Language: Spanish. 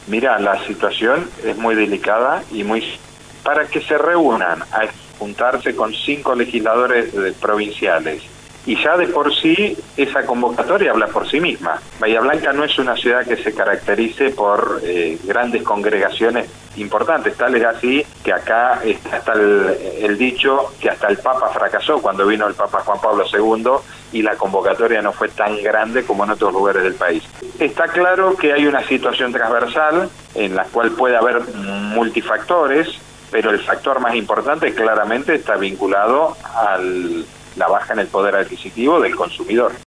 Mira, la situación es muy delicada y para que se reúnan a juntarse con 5 legisladores provinciales. Y ya de por sí, esa convocatoria habla por sí misma. Bahía Blanca no es una ciudad que se caracterice por grandes congregaciones importantes, tal es así que acá está el dicho que hasta el Papa fracasó cuando vino el Papa Juan Pablo II y la convocatoria no fue tan grande como en otros lugares del país. Está claro que hay una situación transversal en la cual puede haber multifactores, pero el factor más importante claramente está vinculado a la baja en el poder adquisitivo del consumidor.